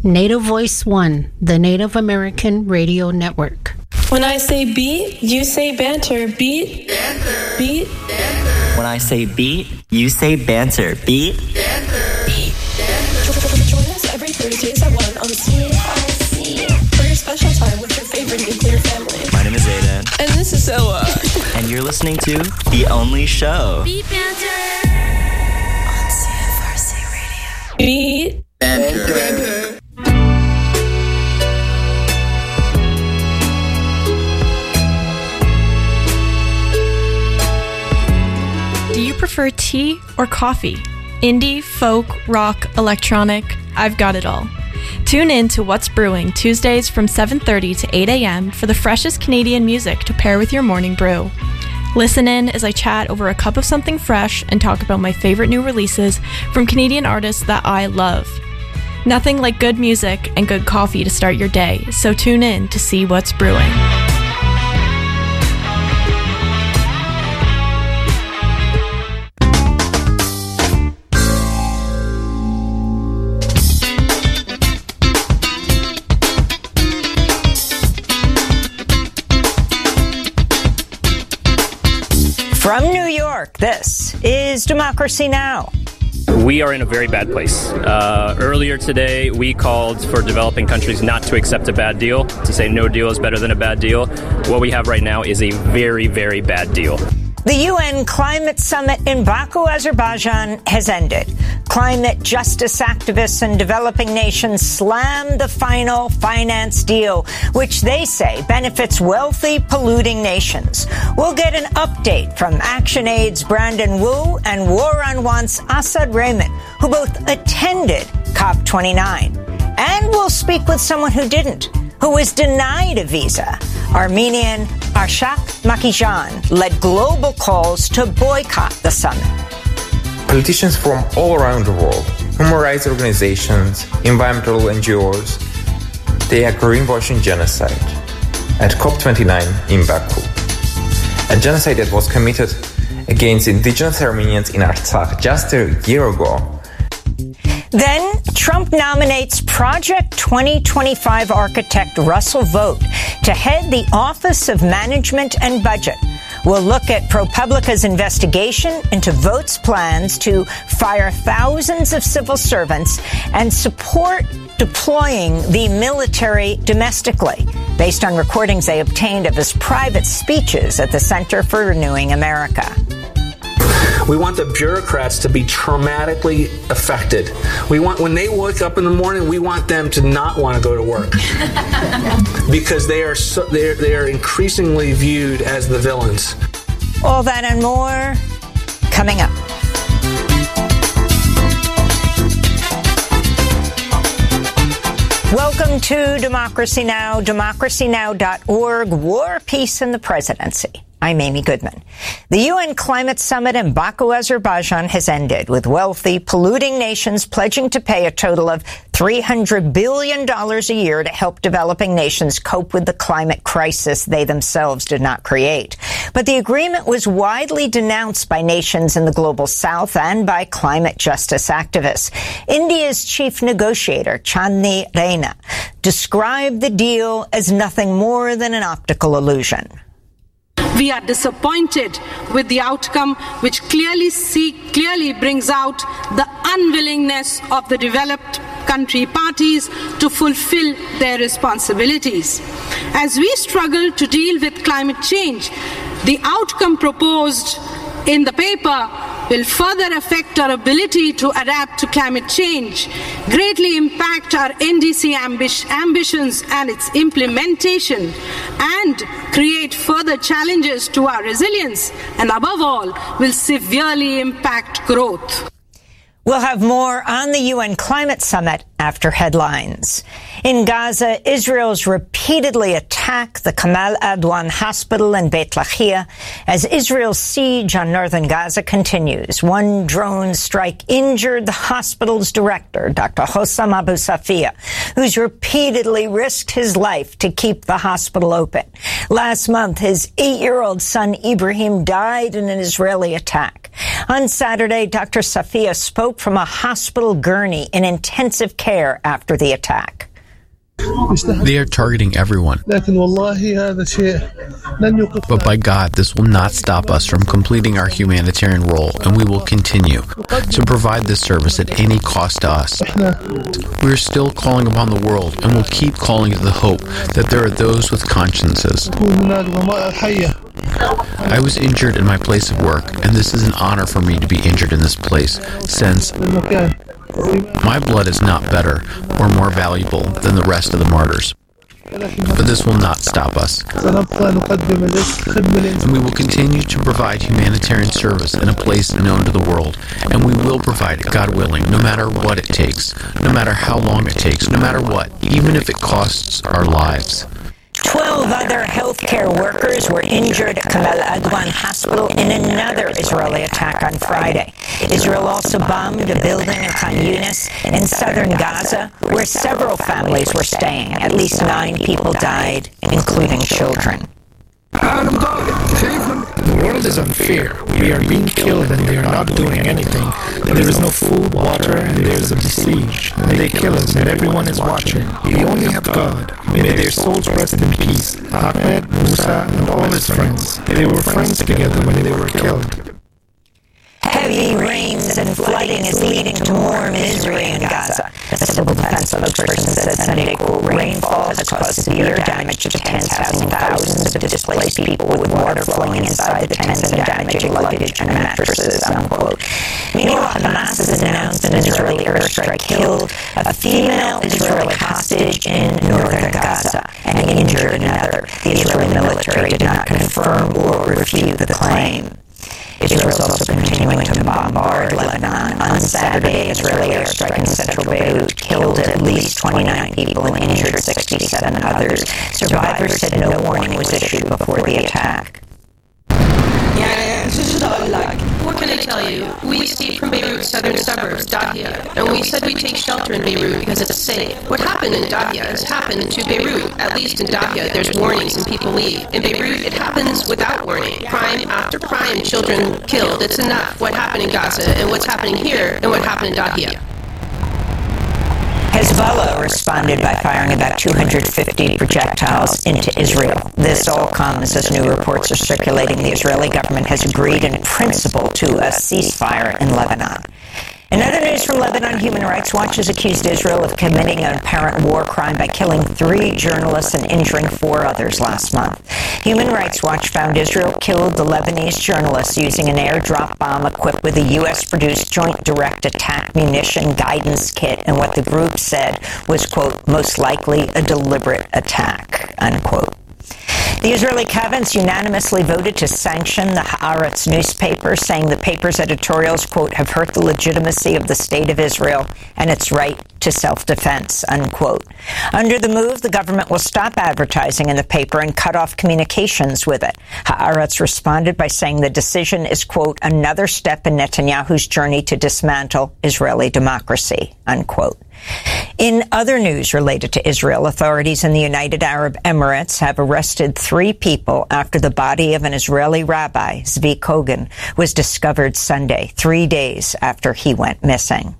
Native Voice One, the Native American Radio Network. When I say beat, you say banter. Beat, banter. Beat, banter. When I say beat, you say banter. Beat, banter. Beat, banter. Join us every Thursdays at 1 on CIC for your special time with your favorite nuclear family. My name is Aiden. And this is Oa. And you're listening to The Only Show. Beat Banter on CFRC Radio. Beat Banter. Banter. Do you prefer tea or coffee? Indie, folk, rock, electronic, I've got it all. Tune in to What's Brewing Tuesdays from 7:30 to 8 a.m. for the freshest Canadian music to pair with your morning brew. Listen in as I chat over a cup of something fresh and talk about my favorite new releases from Canadian artists that I love. Nothing like good music and good coffee to start your day, so tune in to see What's Brewing. From New York, this is Democracy Now! We are in a very bad place. Earlier today, we called for developing countries not to accept a bad deal, to say no deal is better than a bad deal. What we have right now is a very, very bad deal. The UN Climate Summit in Baku, Azerbaijan has ended. Climate justice activists and developing nations slammed the final finance deal, which they say benefits wealthy, polluting nations. We'll get an update from ActionAid's Brandon Wu and War on Want's Asad Rehman, who both attended COP29. And we'll speak with someone who didn't, who was denied a visa. Armenian Arshak Makijan led global calls to boycott the summit. Politicians from all around the world, human rights organizations, environmental NGOs, they are greenwashing genocide at COP29 in Baku. A genocide that was committed against indigenous Armenians in Artsakh just a year ago. Then, Trump nominates Project 2025 architect Russell Vought to head the Office of Management and Budget. We'll look at ProPublica's investigation into Vought's plans to fire thousands of civil servants and support deploying the military domestically, based on recordings they obtained of his private speeches at the Center for Renewing America. We want the bureaucrats to be traumatically affected. We want, when they wake up in the morning, we want them to not want to go to work because they are increasingly viewed as the villains. All that and more coming up. Welcome to Democracy Now!, democracynow.org, War, Peace, and the Presidency. I'm Amy Goodman. The UN Climate Summit in Baku, Azerbaijan has ended, with wealthy, polluting nations pledging to pay a total of $300 billion a year to help developing nations cope with the climate crisis they themselves did not create. But the agreement was widely denounced by nations in the global south and by climate justice activists. India's chief negotiator, Chandni Raina, described the deal as nothing more than an optical illusion. We are disappointed with the outcome, which clearly brings out the unwillingness of the developed country parties to fulfill their responsibilities. As we struggle to deal with climate change, the outcome proposed in the paper will further affect our ability to adapt to climate change, greatly impact our NDC ambitions and its implementation, and create further challenges to our resilience, and above all, will severely impact growth. We'll have more on the UN Climate Summit after headlines. In Gaza, Israel's repeatedly attacked the Kamal Adwan Hospital in Beit Lahia as Israel's siege on northern Gaza continues. One drone strike injured the hospital's director, Dr. Hossam Abu Safia, who's repeatedly risked his life to keep the hospital open. Last month, his 8-year-old son Ibrahim died in an Israeli attack. On Saturday, Dr. Safia spoke from a hospital gurney in intensive care after the attack. They are targeting everyone. But by God, this will not stop us from completing our humanitarian role, and we will continue to provide this service at any cost to us. We are still calling upon the world, and will keep calling to the hope that there are those with consciences. I was injured in my place of work, and this is an honor for me to be injured in this place, since my blood is not better or more valuable than the rest of the martyrs. But this will not stop us. And we will continue to provide humanitarian service in a place known to the world. And we will provide it, God willing, no matter what it takes, no matter how long it takes, no matter what, even if it costs our lives. 12 other healthcare workers were injured at Kamal Adwan Hospital in another Israeli attack on Friday. Israel also bombed a building in Khan Yunis in southern Gaza, where several families were staying. At least 9 people died, including children. The world is unfair. We are being killed and they are not doing anything. There is no food, water, and there is a siege. And they kill us and everyone is watching. We only have God. May their souls rest in peace. Ahmed, Musa, and all his friends. They were friends together when they were killed. Heavy rains and flooding is leading to more misery in Gaza. A civil defense spokesperson said Sunday, quote, rainfall has caused severe damage to tents, housing thousands of displaced people with water flowing inside the tents and damaging luggage and mattresses, unquote. Meanwhile, Hamas has announced an Israeli airstrike killed a female Israeli hostage in northern Gaza and injured another. The Israeli military did not confirm or refute the claim. Israel is also continuing to bombard Lebanon. On Saturday, Israeli airstrike in central Beirut killed at least 29 people and injured 67 others. Survivors said no warning was issued before the attack. What can I tell you? We escaped from Beirut's southern suburbs, Dahia, and we said we'd take shelter in Beirut because it's safe. What happened in Dahia has happened to Beirut. At least in Dahia, there's warnings and people leave. In Beirut, it happens without warning. Crime after crime, children killed. It's enough. What happened in Gaza and what's happening here and what happened in Dahia. Hezbollah responded by firing about 250 projectiles into Israel. This all comes as new reports are circulating. The Israeli government has agreed in principle to a ceasefire in Lebanon. In other news from Lebanon, Human Rights Watch has accused Israel of committing an apparent war crime by killing 3 journalists and injuring 4 others last month. Human Rights Watch found Israel killed the Lebanese journalists using an airdrop bomb equipped with a U.S.-produced Joint Direct Attack Munition Guidance Kit and what the group said was, quote, most likely a deliberate attack, unquote. The Israeli cabinet unanimously voted to sanction the Haaretz newspaper, saying the paper's editorials, quote, have hurt the legitimacy of the state of Israel and its right to self-defense, unquote. Under the move, the government will stop advertising in the paper and cut off communications with it. Haaretz responded by saying the decision is, quote, another step in Netanyahu's journey to dismantle Israeli democracy, unquote. In other news related to Israel, authorities in the United Arab Emirates have arrested 3 people after the body of an Israeli rabbi, Zvi Kogan, was discovered Sunday, 3 days after he went missing.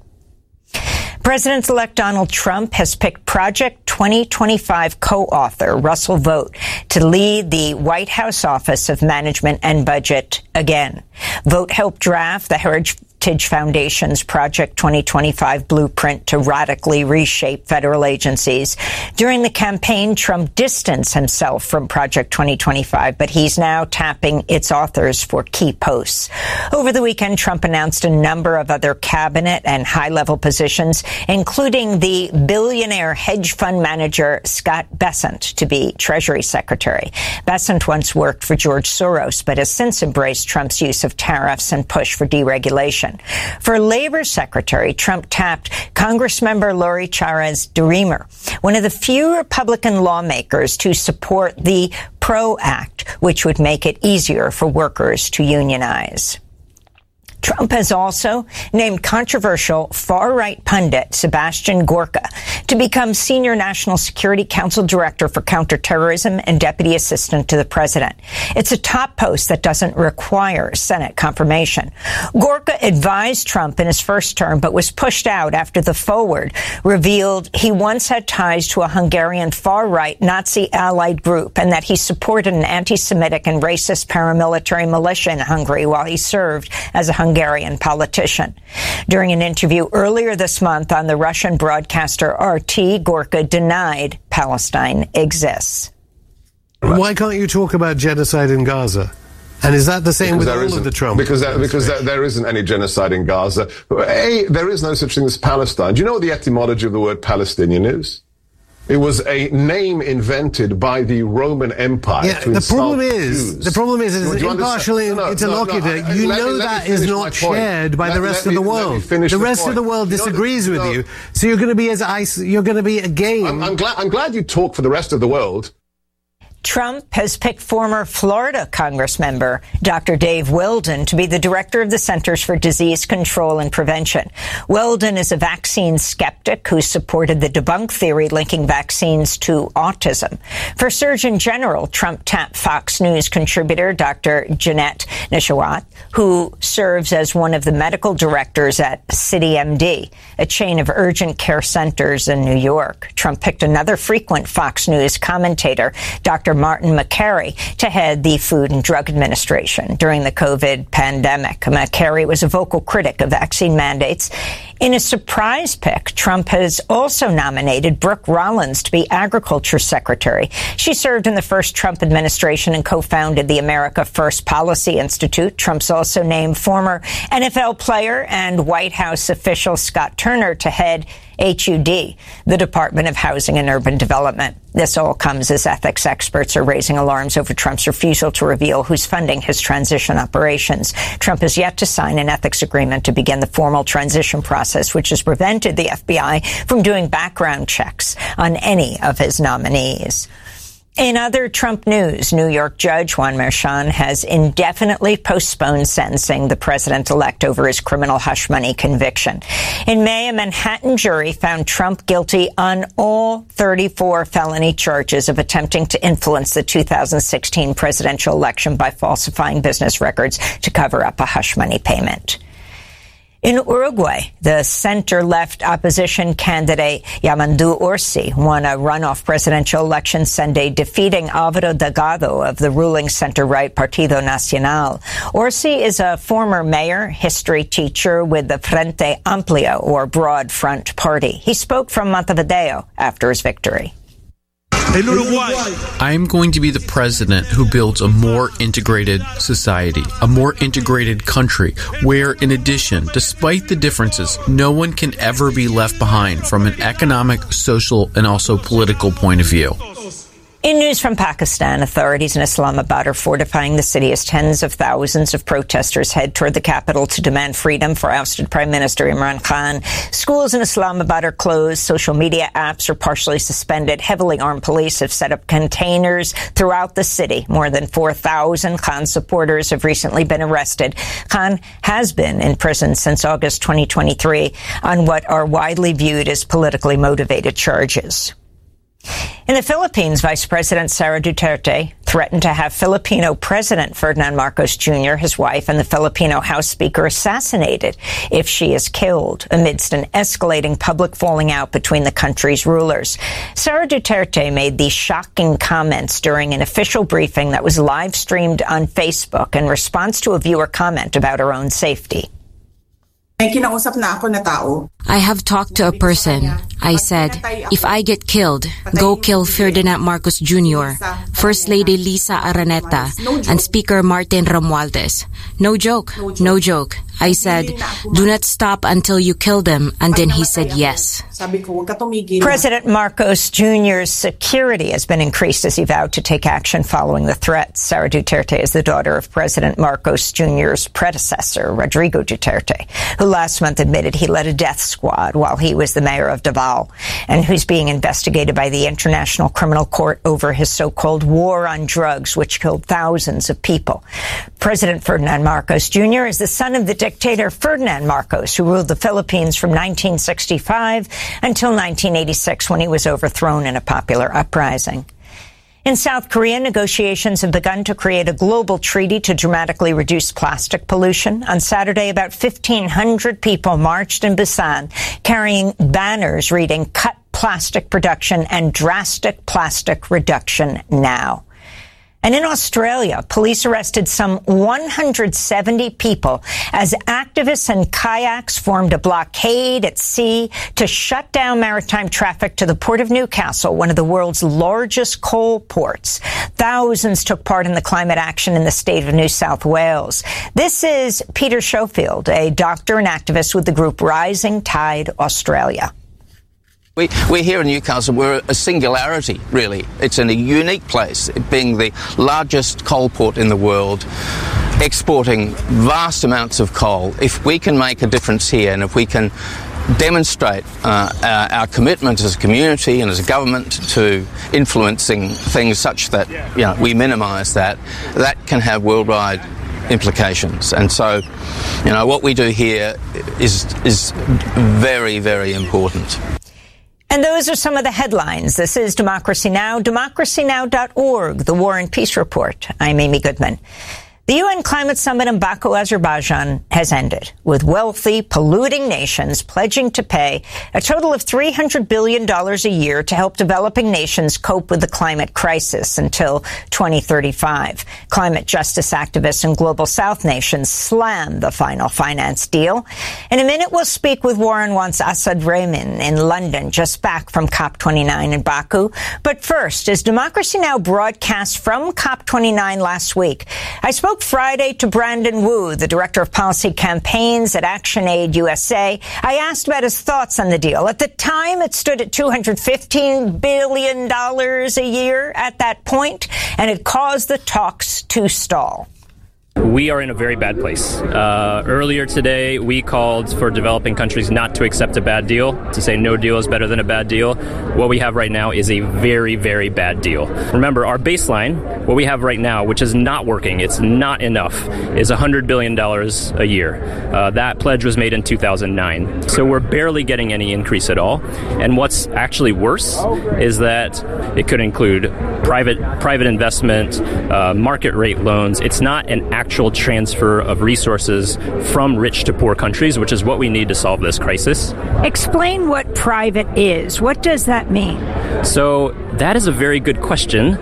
President-elect Donald Trump has picked Project 2025 co-author Russell Vought to lead the White House Office of Management and Budget again. Vought helped draft the Heritage Foundation's Project 2025 blueprint to radically reshape federal agencies. During the campaign, Trump distanced himself from Project 2025, but he's now tapping its authors for key posts. Over the weekend, Trump announced a number of other cabinet and high-level positions, including the billionaire hedge fund manager Scott Bessent to be Treasury Secretary. Bessent once worked for George Soros, but has since embraced Trump's use of tariffs and push for deregulation. For Labor Secretary, Trump tapped Congressmember Lori Charez-Durimer, one of the few Republican lawmakers to support the PRO Act, which would make it easier for workers to unionize. Trump has also named controversial far-right pundit Sebastian Gorka to become Senior National Security Council Director for Counterterrorism and Deputy Assistant to the President. It's a top post that doesn't require Senate confirmation. Gorka advised Trump in his first term, but was pushed out after the Forward revealed he once had ties to a Hungarian far-right Nazi allied group and that he supported an anti-Semitic and racist paramilitary militia in Hungary while he served as a Hungarian politician. During an interview earlier this month on the Russian broadcaster RT, Gorka denied Palestine exists. Why can't you talk about genocide in Gaza? And is that the same with all of the Trump? Because there isn't any genocide in Gaza. There is no such thing as Palestine. Do you know what the etymology of the word Palestinian is? It was a name invented by the Roman Empire. Yeah, the problem is, as an impartial interlocutor, you know that is not shared by the rest of the world. The rest of the world disagrees with you, so you're going to be a game. I'm glad you talk for the rest of the world. Trump has picked former Florida Congressmember Dr. Dave Weldon to be the director of the Centers for Disease Control and Prevention. Weldon is a vaccine skeptic who supported the debunk theory linking vaccines to autism. For Surgeon General, Trump tapped Fox News contributor Dr. Jeanette Nishawat, who serves as one of the medical directors at CityMD, a chain of urgent care centers in New York. Trump picked another frequent Fox News commentator, Dr. Martin McCary, to head the Food and Drug Administration during the COVID pandemic. McCary was a vocal critic of vaccine mandates. In a surprise pick, Trump has also nominated Brooke Rollins to be Agriculture Secretary. She served in the first Trump administration and co-founded the America First Policy Institute. Trump's also named former NFL player and White House official Scott Turner to head HUD, the Department of Housing and Urban Development. This all comes as ethics experts are raising alarms over Trump's refusal to reveal who's funding his transition operations. Trump has yet to sign an ethics agreement to begin the formal transition process, which has prevented the FBI from doing background checks on any of his nominees. In other Trump news, New York Judge Juan Merchan has indefinitely postponed sentencing the president-elect over his criminal hush money conviction. In May, a Manhattan jury found Trump guilty on all 34 felony charges of attempting to influence the 2016 presidential election by falsifying business records to cover up a hush money payment. In Uruguay, the center-left opposition candidate Yamandu Orsi won a runoff presidential election Sunday, defeating Alvaro Delgado of the ruling center-right Partido Nacional. Orsi is a former mayor, history teacher with the Frente Amplio, or Broad Front Party. He spoke from Montevideo after his victory. I am going to be the president who builds a more integrated society, a more integrated country, where, in addition, despite the differences, no one can ever be left behind from an economic, social, and also political point of view. In news from Pakistan, authorities in Islamabad are fortifying the city as tens of thousands of protesters head toward the capital to demand freedom for ousted Prime Minister Imran Khan. Schools in Islamabad are closed. Social media apps are partially suspended. Heavily armed police have set up containers throughout the city. More than 4,000 Khan supporters have recently been arrested. Khan has been in prison since August 2023 on what are widely viewed as politically motivated charges. In the Philippines, Vice President Sara Duterte threatened to have Filipino President Ferdinand Marcos Jr., his wife, and the Filipino House Speaker assassinated if she is killed, amidst an escalating public falling out between the country's rulers. Sara Duterte made these shocking comments during an official briefing that was live-streamed on Facebook in response to a viewer comment about her own safety. I have talked to a person. I said, if I get killed, go kill Ferdinand Marcos Jr., First Lady Lisa Araneta, and Speaker Martin Romualdez. No joke, no joke. I said, do not stop until you kill them, and then he said yes. President Marcos Jr.'s security has been increased as he vowed to take action following the threats. Sara Duterte is the daughter of President Marcos Jr.'s predecessor, Rodrigo Duterte, who last month admitted he led a death squad while he was the mayor of Davao, and who's being investigated by the International Criminal Court over his so-called war on drugs, which killed thousands of people. President Ferdinand Marcos Jr. is the son of the dictator Ferdinand Marcos, who ruled the Philippines from 1965 until 1986, when he was overthrown in a popular uprising. In South Korea, negotiations have begun to create a global treaty to dramatically reduce plastic pollution. On Saturday, about 1,500 people marched in Busan, carrying banners reading "Cut Plastic Production" and "Drastic Plastic Reduction Now." And in Australia, police arrested some 170 people as activists and kayaks formed a blockade at sea to shut down maritime traffic to the Port of Newcastle, one of the world's largest coal ports. Thousands took part in the climate action in the state of New South Wales. This is Peter Schofield, a doctor and activist with the group Rising Tide Australia. We're here in Newcastle. We're a singularity, really. It's in a unique place, being the largest coal port in the world, exporting vast amounts of coal. If we can make a difference here, and if we can demonstrate our commitment as a community and as a government to influencing things such that we minimise that can have worldwide implications. And so, what we do here is very, very important. And those are some of the headlines. This is Democracy Now!, democracynow.org, the War and Peace Report. I'm Amy Goodman. The UN Climate Summit in Baku, Azerbaijan has ended, with wealthy, polluting nations pledging to pay a total of $300 billion a year to help developing nations cope with the climate crisis until 2035. Climate justice activists in Global South nations slammed the final finance deal. In a minute, we'll speak with Warren Want's Asad Rehman in London, just back from COP29 in Baku. But first, as Democracy Now! Broadcast from COP29 last week, I spoke Friday to Brandon Wu, the director of policy campaigns at ActionAid USA. I asked about his thoughts on the deal. At the time, it stood at $215 billion a year at that point, and it caused the talks to stall. We are in a very bad place. Earlier today, we called for developing countries not to accept a bad deal, to say no deal is better than a bad deal. What we have right now is a very, very bad deal. Remember, our baseline, what we have right now, which is not working, it's not enough, is $100 billion a year. That pledge was made in 2009. So we're barely getting any increase at all. And what's actually worse is that it could include private investment, market rate loans. It's not an actual transfer of resources from rich to poor countries, which is what we need to solve this crisis. Explain what private is. What does that mean? So that is a very good question.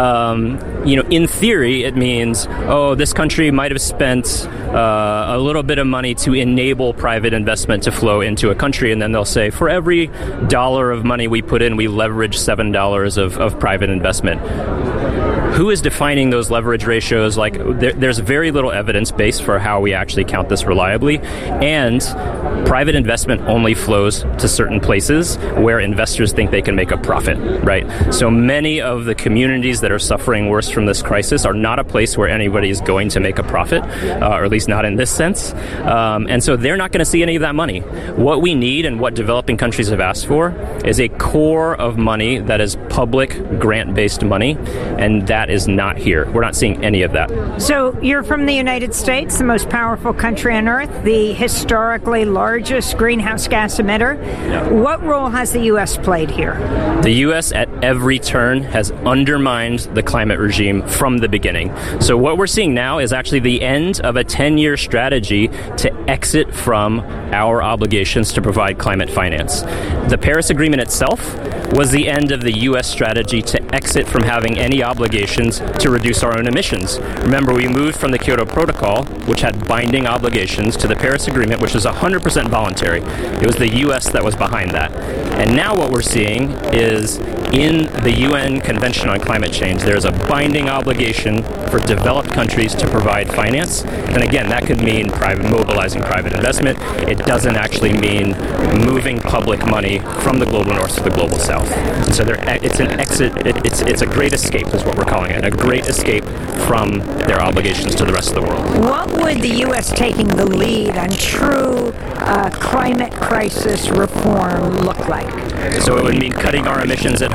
In theory, it means, this country might have spent a little bit of money to enable private investment to flow into a country, and then they'll say, for every dollar of money we put in, we leverage $7 of private investment. Who is defining those leverage ratios? There's very little evidence base for how we actually count this reliably, and private investment only flows to certain places where investors think they can make a profit, right? So many of the communities that are suffering worst from this crisis are not a place where anybody is going to make a profit, or at least not in this sense. And so they're not going to see any of that money. What we need and what developing countries have asked for is a core of money that is public grant-based money, and that is not here. We're not seeing any of that. So you're from the United States, the most powerful country on earth, the historically largest greenhouse gas emitter. Yeah. What role has the U.S. played here? The U.S. at every turn has undermined the climate regime from the beginning. So what we're seeing now is actually the end of a 10-year strategy to exit from our obligations to provide climate finance. The Paris Agreement itself was the end of the U.S. strategy to exit from having any obligations to reduce our own emissions. Remember, we moved from the Kyoto Protocol, which had binding obligations, to the Paris Agreement, which was 100% voluntary. It was the U.S. that was behind that. And now what we're seeing is in the UN Convention on Climate Change, there's a binding obligation for developed countries to provide finance. And again, that could mean mobilizing private investment. It doesn't actually mean moving public money from the global north to the global south. And so it's an exit. It's a great escape is what we're calling it, a great escape from their obligations to the rest of the world. What would the U.S. taking the lead on true climate crisis reform look like? So it would mean cutting our emissions at home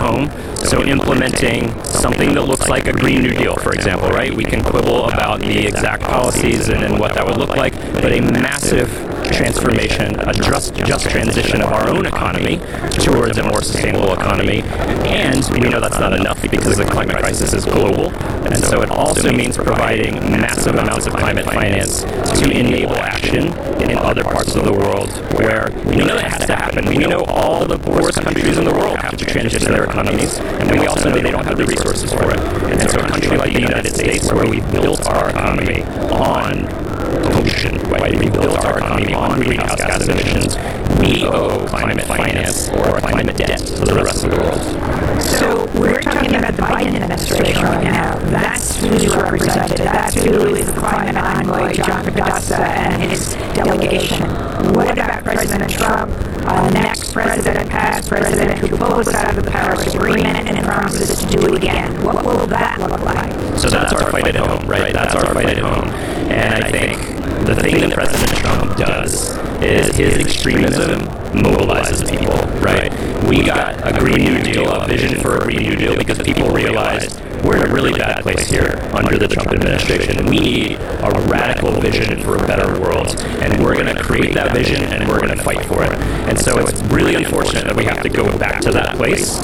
home. So implementing something that looks like a Green New Deal, for example, right? We can quibble about the exact policies and what that would look like, but a massive transformation, a just transition of our own economy towards a more sustainable economy. And we know that's not enough because the climate crisis is global. And so it also means providing massive amounts of climate finance to enable action in other parts of the world where we know that has to happen. We know all the poorest countries in the world have to transition their economies, and we also know they don't have the resources for it. And so a country like the United States, where we built our economy on pollution, right? We built our economy on greenhouse gas emissions. We owe climate finance or a climate debt to the rest of the world. So we're talking about the Biden administration right now. That's who's represented. That's who is the climate envoy, John Podesta, and his delegation. What about President Trump, the next president, past president, who pulled us out of the Paris Agreement and promises to do it again? What will that look like? So that's our fight at home, right? That's our fight at home. And I think the thing that President Trump does is his extremism mobilizes people, right? We got a Green New Deal, a vision for a Green New Deal, because people realized we're in a really bad place here under the Trump administration. We need a radical vision for a better world, and we're going to create that vision, and we're going to fight for it. And so it's really unfortunate that we have to go back to that place,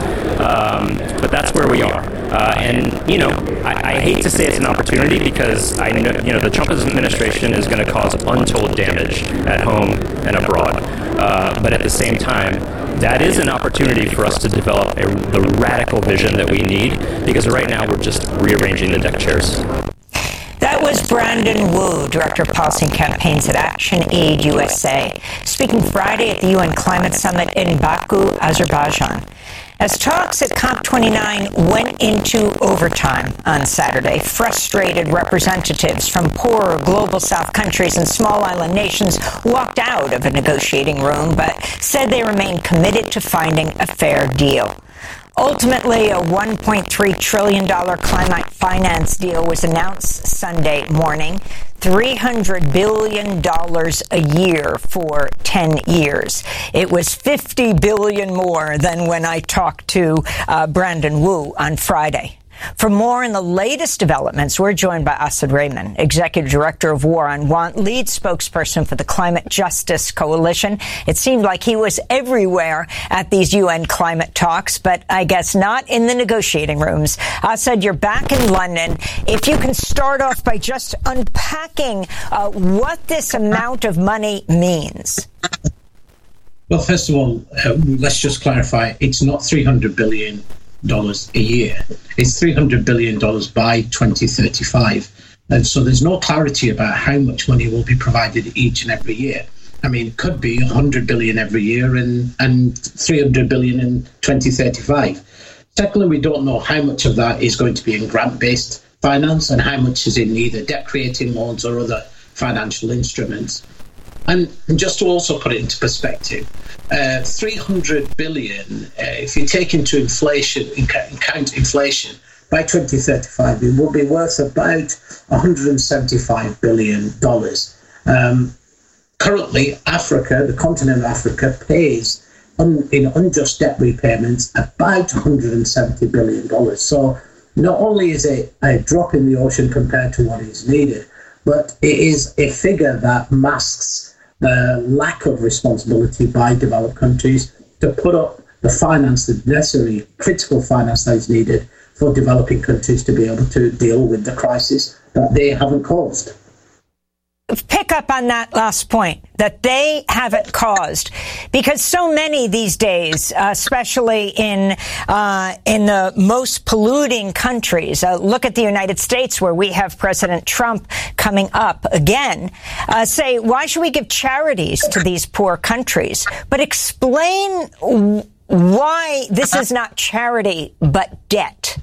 but that's where we are. And, you know, I hate to say it's an opportunity because I know, you know, the Trump administration is going to cause untold damage at home and abroad. But at the same time, that is an opportunity for us to develop the radical vision that we need, because right now we're just rearranging the deck chairs. That was Brandon Wu, Director of Policy and Campaigns at Action Aid USA, speaking Friday at the UN Climate Summit in Baku, Azerbaijan. As talks at COP29 went into overtime on Saturday, frustrated representatives from poorer global south countries and small island nations walked out of a negotiating room, but said they remain committed to finding a fair deal. Ultimately, a $1.3 trillion climate finance deal was announced Sunday morning, $300 billion a year for 10 years. It was $50 billion more than when I talked to Brandon Wu on Friday. For more on the latest developments, we're joined by Asad Rehman, Executive Director of War on Want, lead spokesperson for the Climate Justice Coalition. It seemed like he was everywhere at these UN climate talks, but I guess not in the negotiating rooms. Asad, you're back in London. If you can start off by just unpacking what this amount of money means. Well, first of all, let's just clarify, it's not $300 billion a year. It's $300 billion by 2035. And so there's no clarity about how much money will be provided each and every year. I mean, it could be $100 billion every year and $300 billion in 2035. Secondly, we don't know how much of that is going to be in grant-based finance and how much is in either debt-creating loans or other financial instruments. And just to also put it into perspective, $300 billion, if you take into inflation, count inflation, by 2035, it will be worth about $175 billion. Currently, Africa, the continent of Africa, pays in unjust debt repayments about $170 billion. So not only is it a drop in the ocean compared to what is needed, but it is a figure that masks the lack of responsibility by developed countries to put up the finance, the necessary critical finance that is needed for developing countries to be able to deal with the crisis that they haven't caused. Pick up on that last point, that they haven't caused, because so many these days, especially in the most polluting countries, look at the United States, where we have President Trump coming up again, say, why should we give charities to these poor countries? But explain why this is not charity, but debt.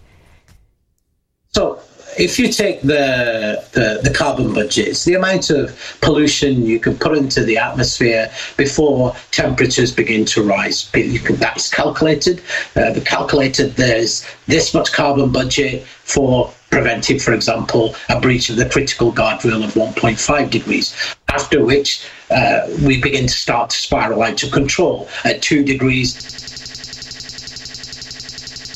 So, if you take the carbon budgets, the amount of pollution you can put into the atmosphere before temperatures begin to rise, that's calculated. There's this much carbon budget for preventing, for example, a breach of the critical guardrail of 1.5 degrees, after which we begin to spiral out of control. At 2 degrees,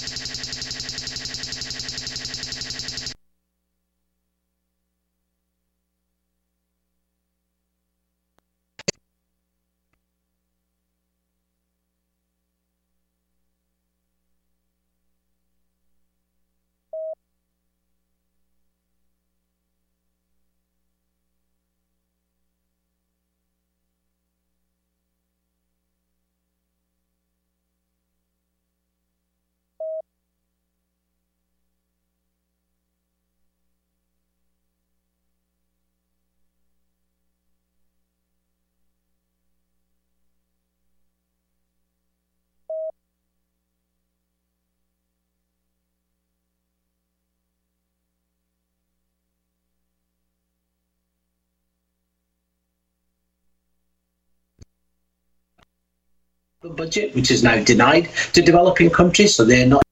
budget, which is now denied to developing countries, so they're not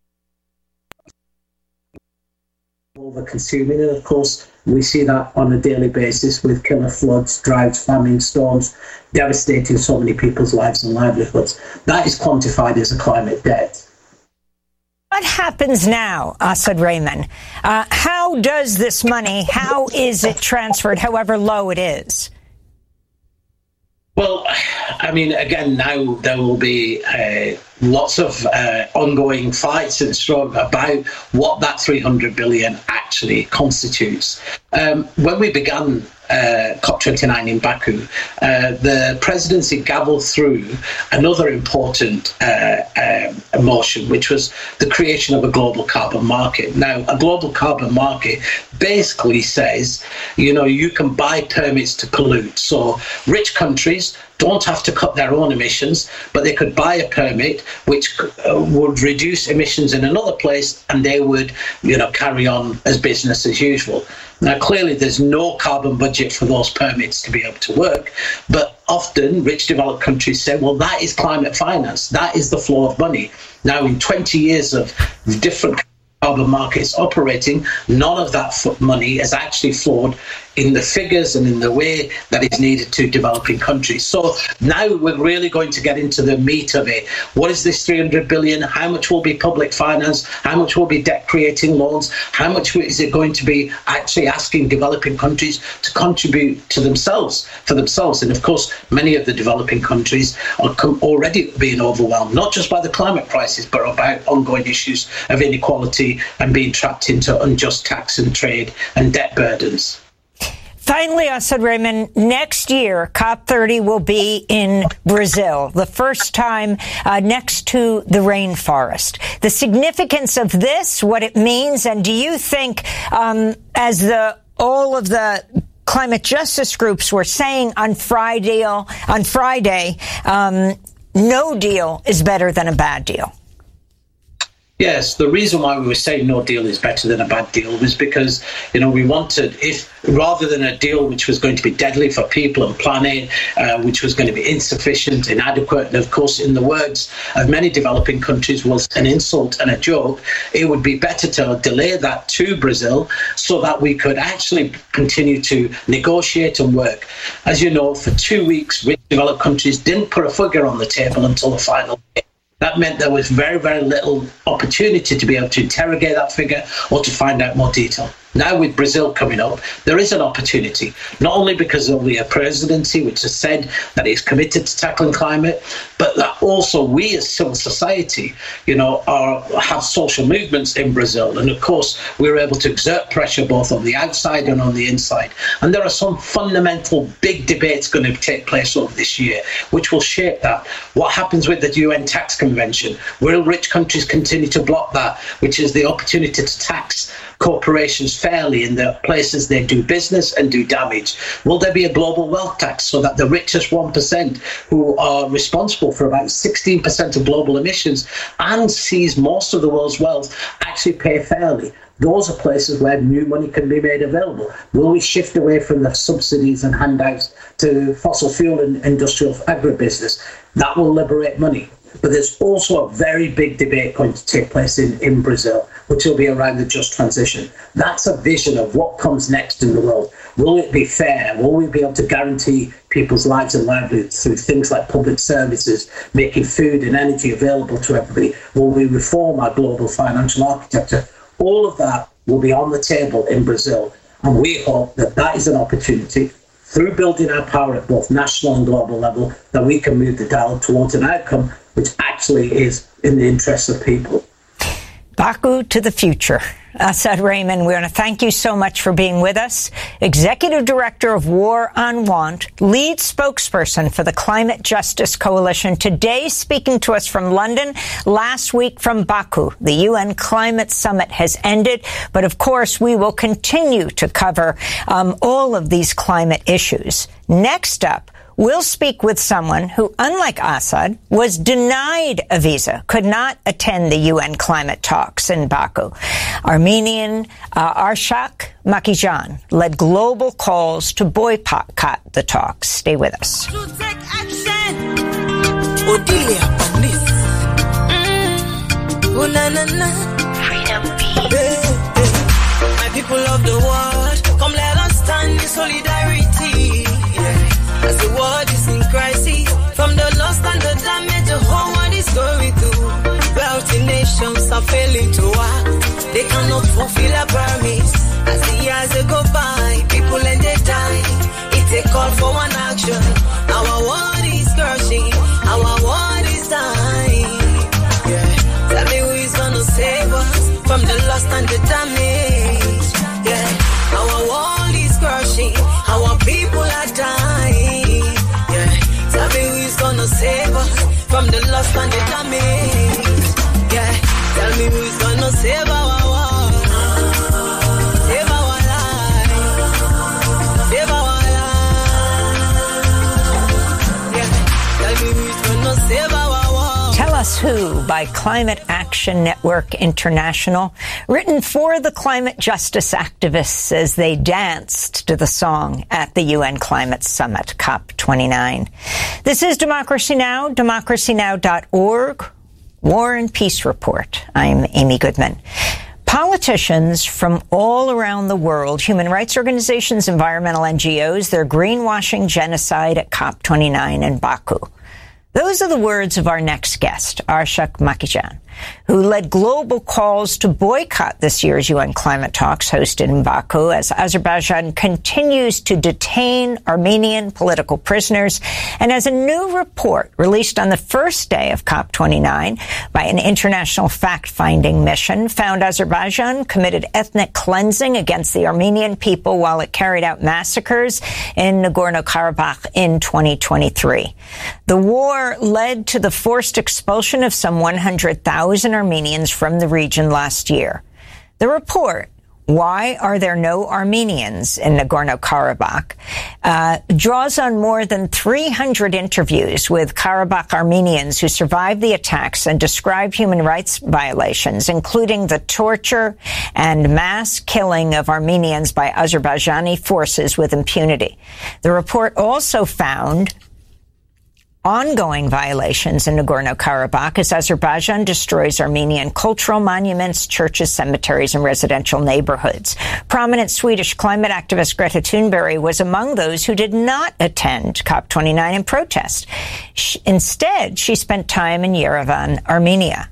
over-consuming. And of course, we see that on a daily basis with killer floods, droughts, famine, storms, devastating so many people's lives and livelihoods. That is quantified as a climate debt. What happens now, Asad Rehman? How does this money, how is it transferred, however low it is? Well, I mean, again, now there will be lots of ongoing fights and struggle about what that 300 billion actually constitutes. When we began COP29 in Baku, the presidency gavelled through another important motion, which was the creation of a global carbon market. Now, a global carbon market basically says, you can buy permits to pollute. So rich countries don't have to cut their own emissions, but they could buy a permit which would reduce emissions in another place, and they would, carry on as business as usual. Now, clearly, there's no carbon budget for those permits to be able to work, but often rich developed countries say, well, that is climate finance. That is the flow of money. Now, in 20 years of different carbon markets operating, none of that money has actually flowed in the figures and in the way that is needed to developing countries. So now we're really going to get into the meat of it. What is this 300 billion? How much will be public finance? How much will be debt creating loans? How much is it going to be actually asking developing countries to contribute to themselves, for themselves? And of course, many of the developing countries are already being overwhelmed, not just by the climate crisis, but about ongoing issues of inequality and being trapped into unjust tax and trade and debt burdens. Finally, Asad Rehman, next year, COP30 will be in Brazil, the first time next to the rainforest. The significance of this, what it means, and do you think, as all of the climate justice groups were saying on Friday, no deal is better than a bad deal? Yes, the reason why we were saying no deal is better than a bad deal was because, we wanted, rather than a deal which was going to be deadly for people and planet, which was going to be insufficient, inadequate, and of course, in the words of many developing countries, was an insult and a joke, it would be better to delay that to Brazil so that we could actually continue to negotiate and work. As you know, for 2 weeks, rich developed countries didn't put a figure on the table until the final day. That meant there was very, very little opportunity to be able to interrogate that figure or to find out more detail. Now, with Brazil coming up, there is an opportunity, not only because of the presidency, which has said that it's committed to tackling climate, but that also we as civil society, have social movements in Brazil. And of course, we're able to exert pressure both on the outside and on the inside. And there are some fundamental big debates going to take place over this year, which will shape that. What happens with the UN tax convention? Will rich countries continue to block that, which is the opportunity to tax corporations fairly in the places they do business and do damage? Will there be a global wealth tax so that the richest 1%, who are responsible for about 16% of global emissions and seize most of the world's wealth, actually pay fairly? Those are places where new money can be made available. Will we shift away from the subsidies and handouts to fossil fuel and industrial agribusiness? That will liberate money. But there's also a very big debate going to take place in Brazil, which will be around the just transition. That's a vision of what comes next in the world. Will it be fair? Will we be able to guarantee people's lives and livelihoods through things like public services, making food and energy available to everybody? Will we reform our global financial architecture? All of that will be on the table in Brazil. And we hope that that is an opportunity, through building our power at both national and global level, that we can move the dial towards an outcome which actually is in the interests of people. Baku to the future. Asad Rehman, we want to thank you so much for being with us. Executive Director of War on Want, lead spokesperson for the Climate Justice Coalition, today speaking to us from London, last week from Baku. The UN Climate Summit has ended, but of course we will continue to cover all of these climate issues. Next up, we'll speak with someone who, unlike Asad, was denied a visa, could not attend the UN climate talks in Baku. Armenian Arshak Makijan led global calls to boycott the talks. Stay with us. Odilia on this. Oh na na na. Freedom beat. My people of the world, come let us stand in solidarity. Yeah. As the world is in crisis, from the lost and the damage the whole world is going through. Wealthy nations are failing to act. They cannot fulfill a promise. As the years they go by, people and they die. It's a call for one action. Our world is crushing. Our world is dying. Yeah. Tell me who is gonna save us from the lost and the damage. Yeah. Our world is crushing. Our people are dying. Yeah. Tell me who is gonna save us from the lost and the damage. Yeah. Tell me who is gonna save our world. Save our life. Save our life. Yeah. Tell me who is gonna save our world. Tell Us Who by Climate Action Network International, written for the climate justice activists as they danced to the song at the UN Climate Summit, COP29. This is Democracy Now!, democracynow.org, War and Peace Report. I'm Amy Goodman. Politicians from all around the world, human rights organizations, environmental NGOs, they're greenwashing genocide at COP29 in Baku. Those are the words of our next guest, Arshak Makijan, who led global calls to boycott this year's UN climate talks hosted in Baku as Azerbaijan continues to detain Armenian political prisoners. And as a new report released on the first day of COP29 by an international fact-finding mission found Azerbaijan committed ethnic cleansing against the Armenian people while it carried out massacres in Nagorno-Karabakh in 2023. The war led to the forced expulsion of some 100,000 Armenians from the region last year. The report, Why Are There No Armenians in Nagorno-Karabakh, draws on more than 300 interviews with Karabakh Armenians who survived the attacks and describe human rights violations, including the torture and mass killing of Armenians by Azerbaijani forces with impunity. The report also found ongoing violations in Nagorno-Karabakh as Azerbaijan destroys Armenian cultural monuments, churches, cemeteries, and residential neighborhoods. Prominent Swedish climate activist Greta Thunberg was among those who did not attend COP29 in protest. Instead, she spent time in Yerevan, Armenia.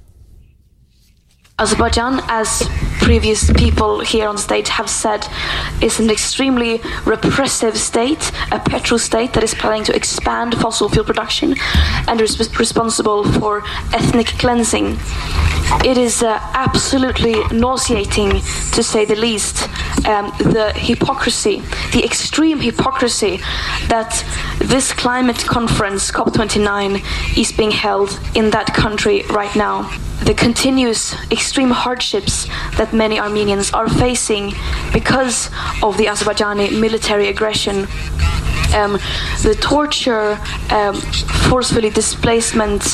Azerbaijan, as previous people here on stage have said, is an extremely repressive state, a petro state that is planning to expand fossil fuel production and is responsible for ethnic cleansing. It is absolutely nauseating, to say the least, the hypocrisy, the extreme hypocrisy that this climate conference, COP29, is being held in that country right now. The continuous extreme hardships that many Armenians are facing because of the Azerbaijani military aggression, the torture, forcefully displacement,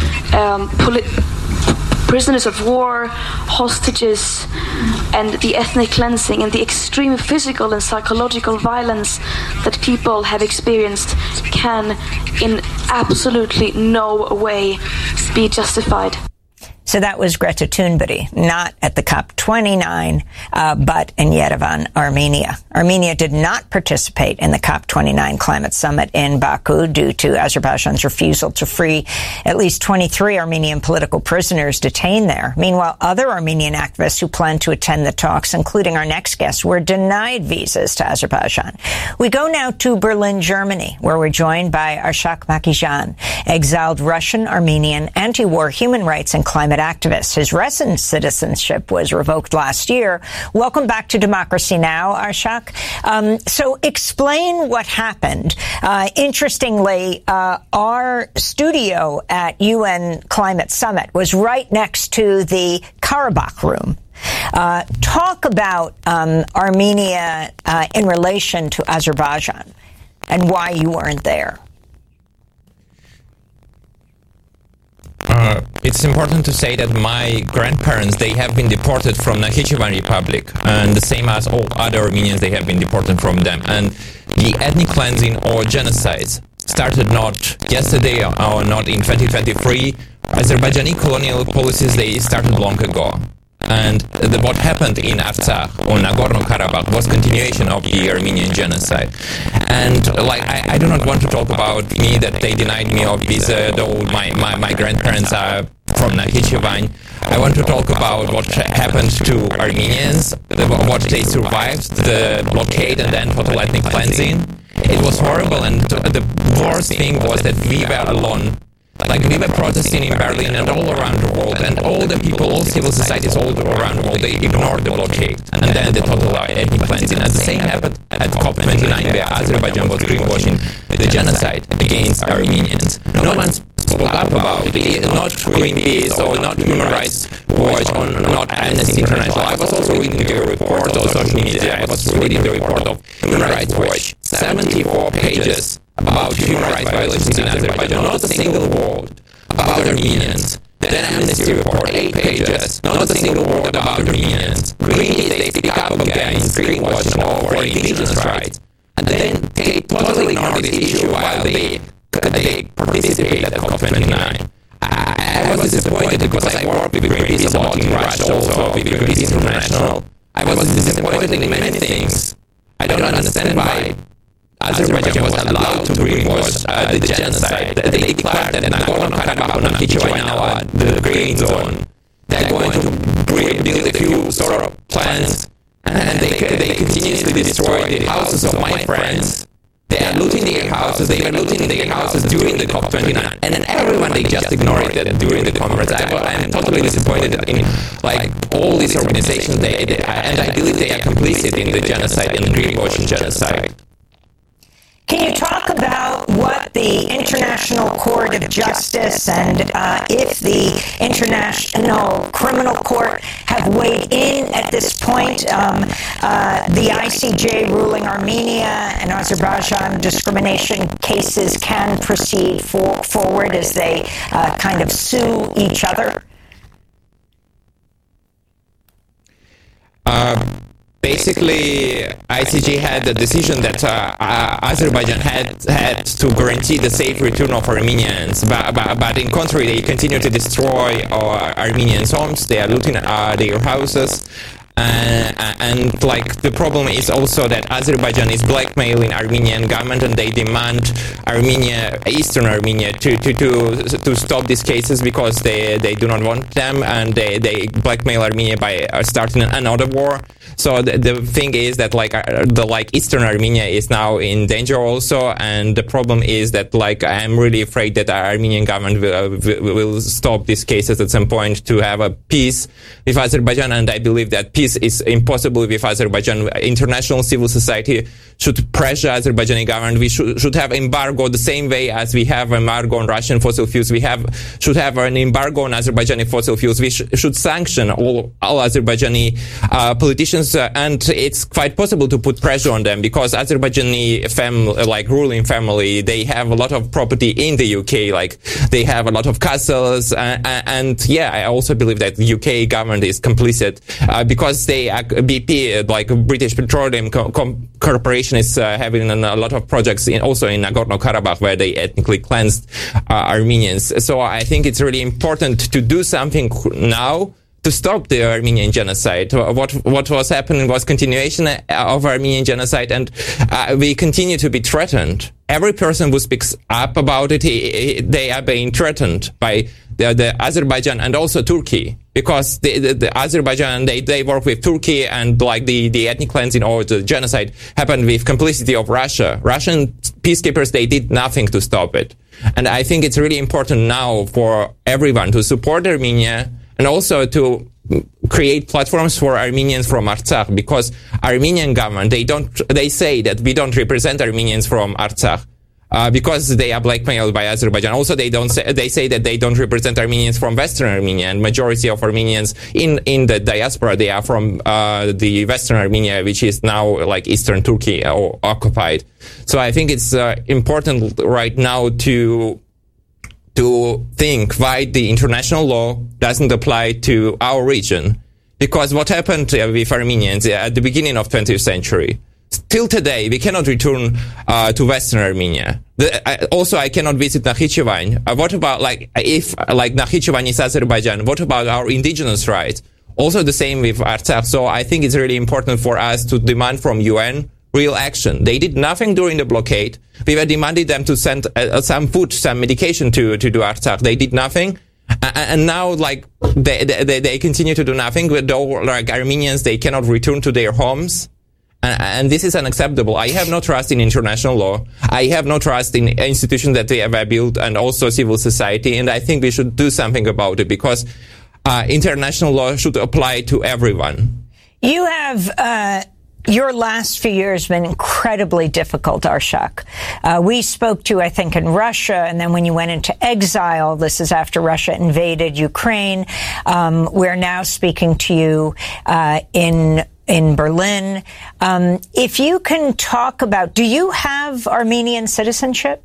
prisoners of war, hostages, and the ethnic cleansing and the extreme physical and psychological violence that people have experienced can in absolutely no way be justified. So that was Greta Thunberg, not at the COP29, but in Yerevan, Armenia. Armenia did not participate in the COP29 climate summit in Baku due to Azerbaijan's refusal to free at least 23 Armenian political prisoners detained there. Meanwhile, other Armenian activists who planned to attend the talks, including our next guest, were denied visas to Azerbaijan. We go now to Berlin, Germany, where we're joined by Arshak Makijan, exiled Russian, Armenian, anti-war human rights and climate activist. His Russian citizenship was revoked last year. Welcome back to Democracy Now!, Arshak. So explain what happened. Interestingly, our studio at UN Climate Summit was right next to the Karabakh room. Talk about Armenia in relation to Azerbaijan and why you weren't there. It's important to say that my grandparents, they have been deported from Nakhichevan Republic, and the same as all other Armenians, they have been deported from them. And the ethnic cleansing or genocides started not yesterday or not in 2023. Azerbaijani colonial policies, they started long ago. And what happened in Artsakh or Nagorno-Karabakh was continuation of the Armenian genocide. And I do not want to talk about me that they denied me of visa, though my grandparents are from Nakhichevan. I want to talk about what happened to Armenians, what they survived, the blockade and then total ethnic cleansing. It was horrible, and the worst thing was that we were alone. We were protesting in Berlin and all around the world, and all the people, all civil societies all around the world, they ignored the blockade and then the total ethnic cleansing. And the same happened at COP29, where Azerbaijan was greenwashing the genocide against Armenians. No one spoke up about it, not Greenpeace or not Human Rights Watch or not Amnesty International. I was also reading the report on social media. I was reading the report of Human Rights Watch, 74 pages about human rights violations in Azerbaijan, not a single word about Armenians. Then Amnesty report, 8 pages, not a single word about Armenians. Greenpeace, they speak up against greenwashing or for indigenous rights. And then they totally ignore this issue while they participate at COP29. I was disappointed because I worked with Greenpeace a lot in Russia, also with Greenpeace International. I was disappointed in many things. I don't understand why Azerbaijan was allowed to greenwash the genocide. They declared that Nagorno-Karabakh and Nakhichevan now are the green zone. They're going to build a few sort of plants, and they continuously destroy the houses of my friends. They are looting their houses. They were looting their houses during the COP29, and then everyone, they just ignored it during the conference. I'm totally disappointed in all these organizations. And I believe they are complicit in the genocide and greenwashing genocide. Can you talk about what the International Court of Justice and if the International Criminal Court have weighed in at this point? The ICJ ruling Armenia and Azerbaijan discrimination cases can proceed forward as they kind of sue each other? Basically, ICJ had the decision that Azerbaijan had to guarantee the safe return of Armenians, but in contrary, they continue to destroy Armenians' homes. They are looting their houses. And the problem is also that Azerbaijan is blackmailing Armenian government, and they demand Eastern Armenia to stop these cases because they do not want them, and they blackmail Armenia by starting another war. So the thing is that Eastern Armenia is now in danger also, and the problem is that I'm really afraid that the Armenian government will stop these cases at some point to have a peace with Azerbaijan, and I believe that peace is impossible with Azerbaijan. International civil society should pressure Azerbaijani government. We should have embargo the same way as we have embargo on Russian fossil fuels. We should have an embargo on Azerbaijani fossil fuels. We should sanction all Azerbaijani politicians, and it's quite possible to put pressure on them because Azerbaijani ruling family, they have a lot of property in the UK. They have a lot of castles, and I also believe that the UK government is complicit because BP, British Petroleum Corporation, is having a lot of projects also in Nagorno-Karabakh where they ethnically cleansed Armenians. So I think it's really important to do something now to stop the Armenian genocide. What was happening was continuation of Armenian genocide, and we continue to be threatened. Every person who speaks up about it, they are being threatened by the Azerbaijan and also Turkey, because the Azerbaijan, they work with Turkey, and the ethnic cleansing or the genocide happened with complicity of Russia. Russian peacekeepers, they did nothing to stop it. And I think it's really important now for everyone to support Armenia, and also to create platforms for Armenians from Artsakh, because Armenian government, they say that we don't represent Armenians from Artsakh, because they are blackmailed by Azerbaijan. Also, they say that they don't represent Armenians from Western Armenia, and majority of Armenians in the diaspora, they are from the Western Armenia, which is now Eastern Turkey or occupied. So I think it's important right now to think why the international law doesn't apply to our region. Because what happened with Armenians at the beginning of 20th century, till today, we cannot return to Western Armenia. Also, I cannot visit Nakhichevan. What about, if Nakhichevan is Azerbaijan, what about our indigenous rights? Also the same with Artsakh. So I think it's really important for us to demand from UN real action. They did nothing during the blockade. We were demanding them to send some food, some medication to Artsakh. They did nothing. And now, they continue to do nothing. Though, Armenians, they cannot return to their homes. And this is unacceptable. I have no trust in international law. I have no trust in institutions that they have built, and also civil society. And I think we should do something about it, because international law should apply to everyone. You have your last few years been incredibly difficult, Arshak. We spoke to you, I think, in Russia, and then when you went into exile, this is after Russia invaded Ukraine. We're now speaking to you in Berlin. If you can talk about, do you have Armenian citizenship?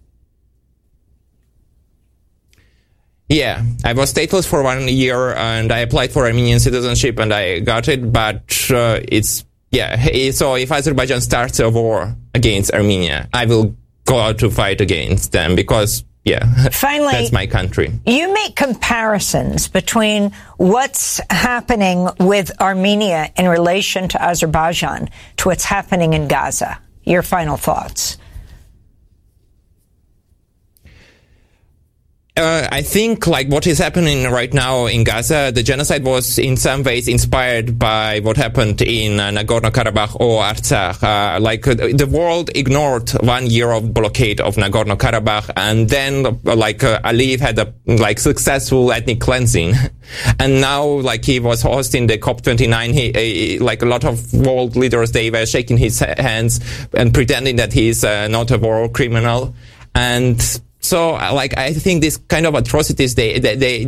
Yeah, I was stateless for 1 year, and I applied for Armenian citizenship, and I got it, but so if Azerbaijan starts a war against Armenia, I will go out to fight against them, because, finally, that's my country. You make comparisons between what's happening with Armenia in relation to Azerbaijan to what's happening in Gaza. Your final thoughts. I think what is happening right now in Gaza, the genocide was in some ways inspired by what happened in Nagorno-Karabakh or Artsakh. The world ignored 1 year of blockade of Nagorno-Karabakh, and then Aliyev had a successful ethnic cleansing, and now he was hosting the COP29. He a lot of world leaders, they were shaking his hands and pretending that he's not a war criminal, and so, I think this kind of atrocities, they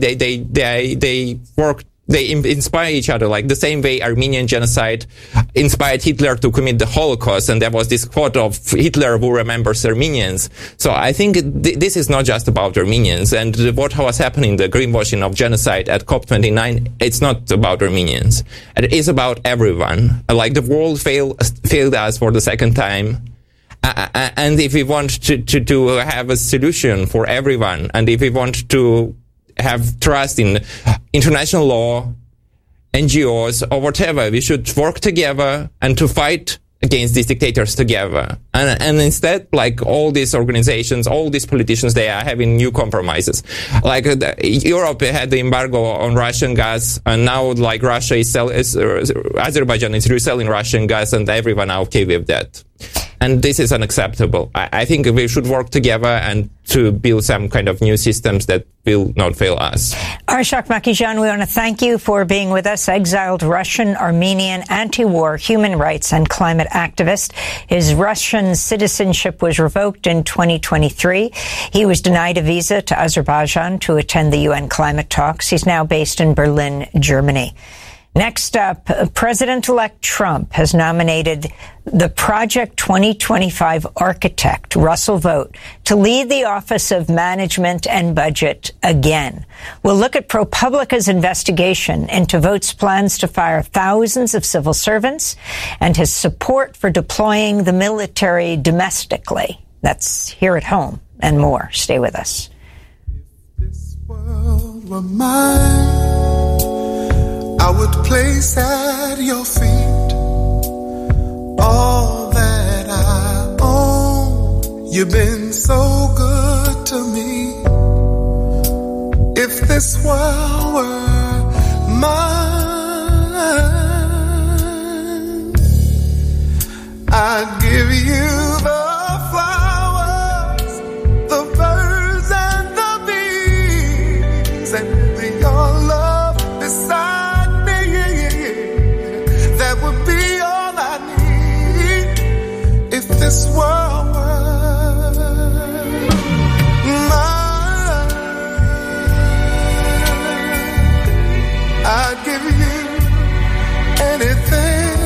inspire each other, the same way Armenian genocide inspired Hitler to commit the Holocaust, and there was this quote of Hitler who remembers Armenians. So I think this is not just about Armenians, and what was happening, the greenwashing of genocide at COP29, it's not about Armenians. It is about everyone. The world failed us for the second time. And if we want to have a solution for everyone, and if we want to have trust in international law, NGOs, or whatever, we should work together and to fight against these dictators together. And instead, all these organizations, all these politicians, they are having new compromises. Europe had the embargo on Russian gas, and now Azerbaijan is reselling Russian gas, and everyone are okay with that. And this is unacceptable. I think we should work together and to build some kind of new systems that will not fail us. Arshak Makijan, we want to thank you for being with us. Exiled Russian, Armenian, anti-war, human rights, and climate activist. His Russian citizenship was revoked in 2023. He was denied a visa to Azerbaijan to attend the UN climate talks. He's now based in Berlin, Germany. Next up, President-elect Trump has nominated the Project 2025 architect, Russell Vought, to lead the Office of Management and Budget again. We'll look at ProPublica's investigation into Vought's plans to fire thousands of civil servants and his support for deploying the military domestically. That's here at home and more. Stay with us. If this world were mine, I would place at your feet all that I own. You've been so good to me. If this world were mine, I'd give you the flowers, the birds and the bees, and your love beside. This world were mine, I'd give you anything.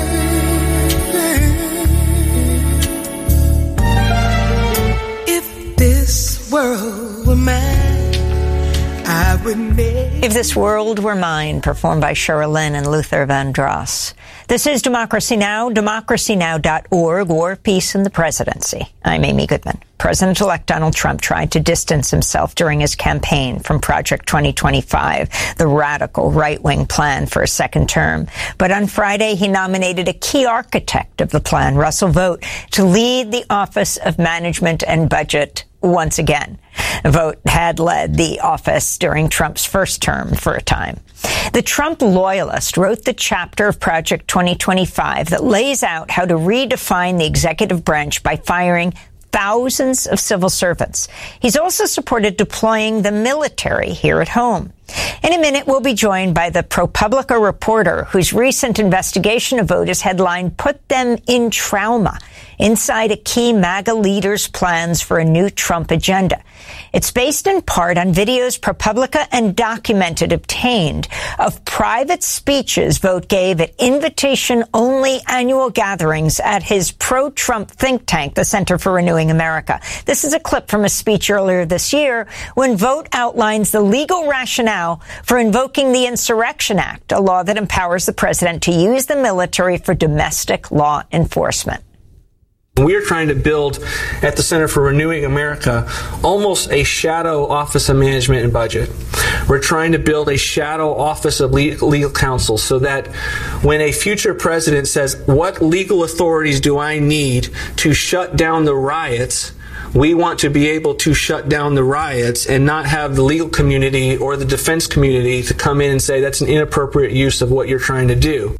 If this world were mine, If This World Were Mine, performed by Cheryl Lynn and Luther Vandross. This is Democracy Now!, democracynow.org, War, Peace, and the Presidency. I'm Amy Goodman. President-elect Donald Trump tried to distance himself during his campaign from Project 2025, the radical right-wing plan for a second term. But on Friday, he nominated a key architect of the plan, Russell Vought, to lead the Office of Management and Budget once again. Vought had led the office during Trump's first term for a time. The Trump loyalist wrote the chapter of Project 2025 that lays out how to redefine the executive branch by firing thousands of civil servants. He's also supported deploying the military here at home. In a minute, we'll be joined by the ProPublica reporter whose recent investigation of Vought is headlined, "Put Them in Trauma," inside a key MAGA leader's plans for a new Trump agenda. It's based in part on videos ProPublica and Documented obtained of private speeches Vought gave at invitation-only annual gatherings at his pro-Trump think tank, the Center for Renewing America. This is a clip from a speech earlier this year when Vought outlines the legal rationale for invoking the Insurrection Act, a law that empowers the president to use the military for domestic law enforcement. We're trying to build at the Center for Renewing America almost a shadow Office of Management and Budget. We're trying to build a shadow Office of Legal Counsel so that when a future president says, what legal authorities do I need to shut down the riots, we want to be able to shut down the riots and not have the legal community or the defense community to come in and say that's an inappropriate use of what you're trying to do.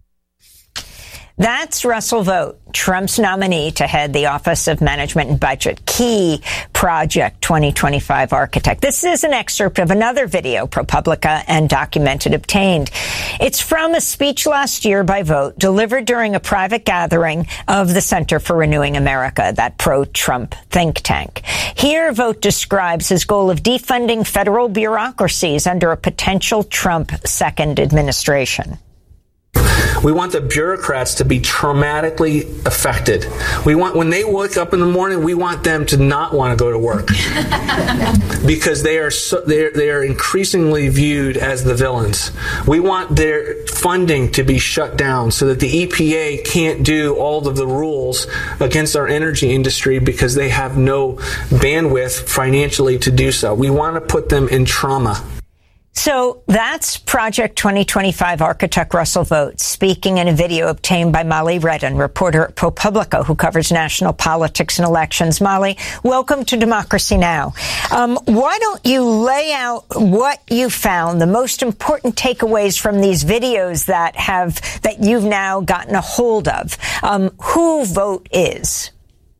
That's Russell Vought, Trump's nominee to head the Office of Management and Budget, key Project 2025 architect. This is an excerpt of another video ProPublica and Documented obtained. It's from a speech last year by Vought delivered during a private gathering of the Center for Renewing America, that pro-Trump think tank. Here, Vought describes his goal of defunding federal bureaucracies under a potential Trump second administration. We want the bureaucrats to be traumatically affected. We want, when they wake up in the morning, we want them to not want to go to work because they are increasingly viewed as the villains. We want their funding to be shut down so that the EPA can't do all of the rules against our energy industry because they have no bandwidth financially to do so. We want to put them in trauma. So that's Project 2025 architect Russell Vought speaking in a video obtained by Molly Redden, reporter at ProPublica who covers national politics and elections. Molly, welcome to Democracy Now! Why don't you lay out what you found, the most important takeaways from these videos that you've now gotten a hold of, who Vought is?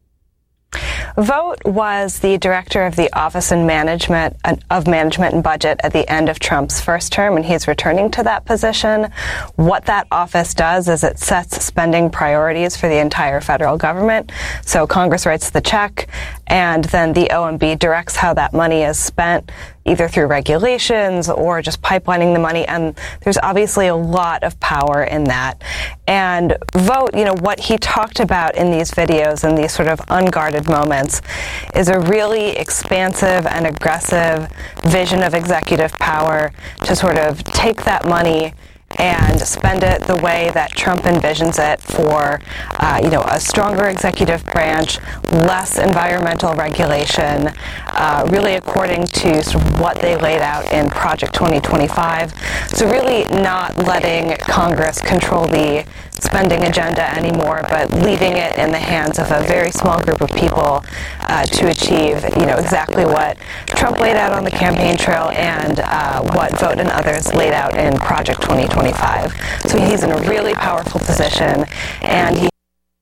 Vought was the director of the Office of Management and Budget at the end of Trump's first term, and he's returning to that position. What that office does is it sets spending priorities for the entire federal government. So Congress writes the check, and then the OMB directs how that money is spent, either through regulations or just pipelining the money. And there's obviously a lot of power in that. And Vought, what he talked about in these videos and these sort of unguarded moments is a really expansive and aggressive vision of executive power to sort of take that money and spend it the way that Trump envisions it for, a stronger executive branch, less environmental regulation, really according to sort of what they laid out in Project 2025. So really not letting Congress control the spending agenda anymore, but leaving it in the hands of a very small group of people to achieve, exactly what Trump laid out on the campaign trail and what Vought and others laid out in Project 2025. So he's in a really powerful position, and he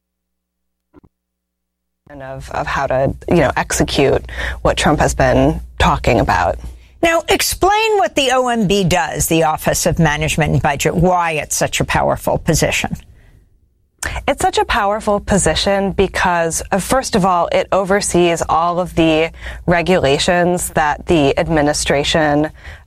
of how to, execute what Trump has been talking about. Now, explain what the OMB does, the Office of Management and Budget, why it's such a powerful position. It's such a powerful position because, first of all, it oversees all of the regulations that the administration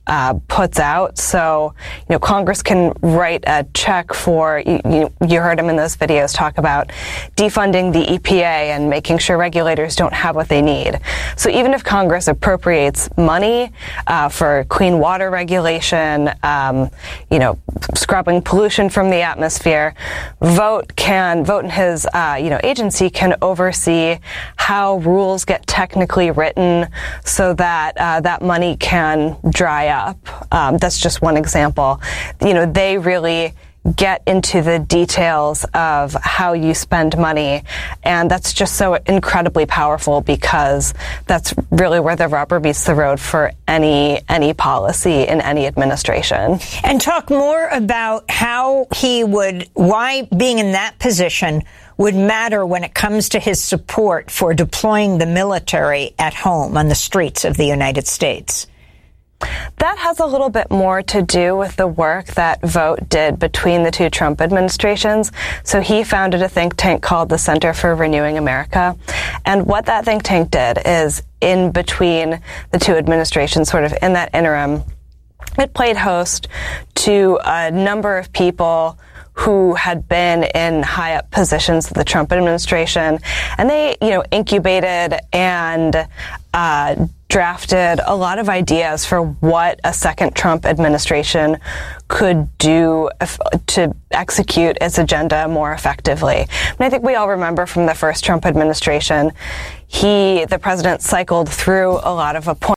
puts out. So, Congress can write a check for, you heard him in those videos talk about defunding the EPA and making sure regulators don't have what they need. So even if Congress appropriates money for clean water regulation, scrubbing pollution from the atmosphere, Vogt and his, agency can oversee how rules get technically written so that that money can dry up. That's just one example. They really get into the details of how you spend money, and that's just so incredibly powerful because that's really where the rubber meets the road for any policy in any administration. And talk more about why being in that position would matter when it comes to his support for deploying the military at home on the streets of the United States. That has a little bit more to do with the work that Vogt did between the two Trump administrations. So he founded a think tank called the Center for Renewing America. And what that think tank did is, in between the two administrations, sort of in that interim, it played host to a number of people who had been in high up positions of the Trump administration, and they, incubated and drafted a lot of ideas for what a second Trump administration could do to execute its agenda more effectively. And I think we all remember from the first Trump administration, the president cycled through a lot of appointments.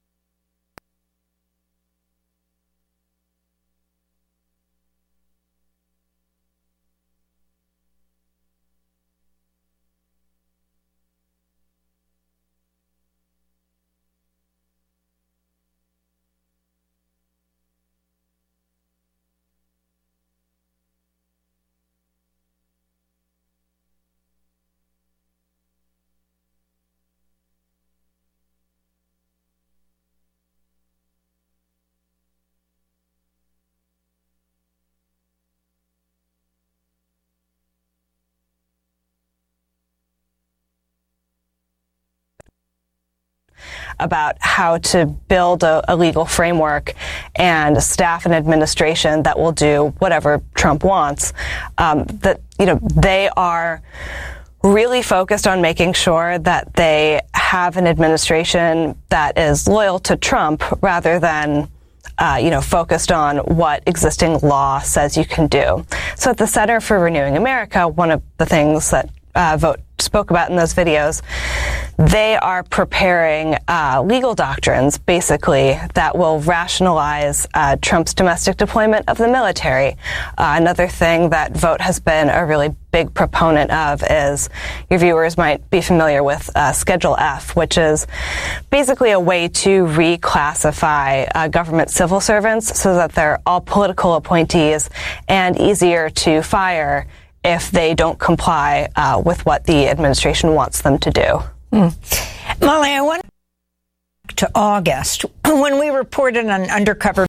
About how to build a legal framework and staff an administration that will do whatever Trump wants. They are really focused on making sure that they have an administration that is loyal to Trump rather than focused on what existing law says you can do. So at the Center for Renewing America, one of the things that Vogt spoke about in those videos, they are preparing legal doctrines, basically, that will rationalize Trump's domestic deployment of the military. Another thing that Vogt has been a really big proponent of is, your viewers might be familiar with Schedule F, which is basically a way to reclassify government civil servants so that they're all political appointees and easier to fire if they don't comply with what the administration wants them to do. Molly, I want to August when we reported on Undercover